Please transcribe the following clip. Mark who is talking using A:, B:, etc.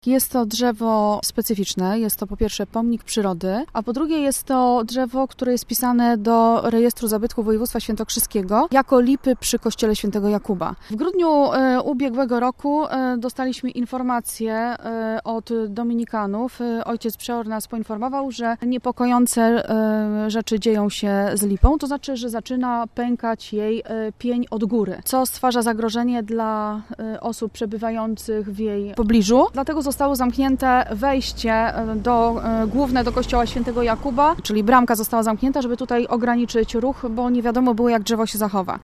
A: Jest to drzewo specyficzne, jest to po pierwsze pomnik przyrody, a po drugie jest to drzewo, które jest wpisane do rejestru zabytków województwa świętokrzyskiego jako lipy przy kościele świętego Jakuba. W grudniu ubiegłego roku dostaliśmy informację od dominikanów. Ojciec przeor nas poinformował, że niepokojące rzeczy dzieją się z lipą, to znaczy, że zaczyna pękać jej pień od góry, co stwarza zagrożenie dla osób przebywających w jej pobliżu. Dlatego zostało zamknięte wejście główne do kościoła świętego Jakuba, czyli bramka została zamknięta, żeby tutaj ograniczyć ruch, bo nie wiadomo było, jak drzewo się zachowa.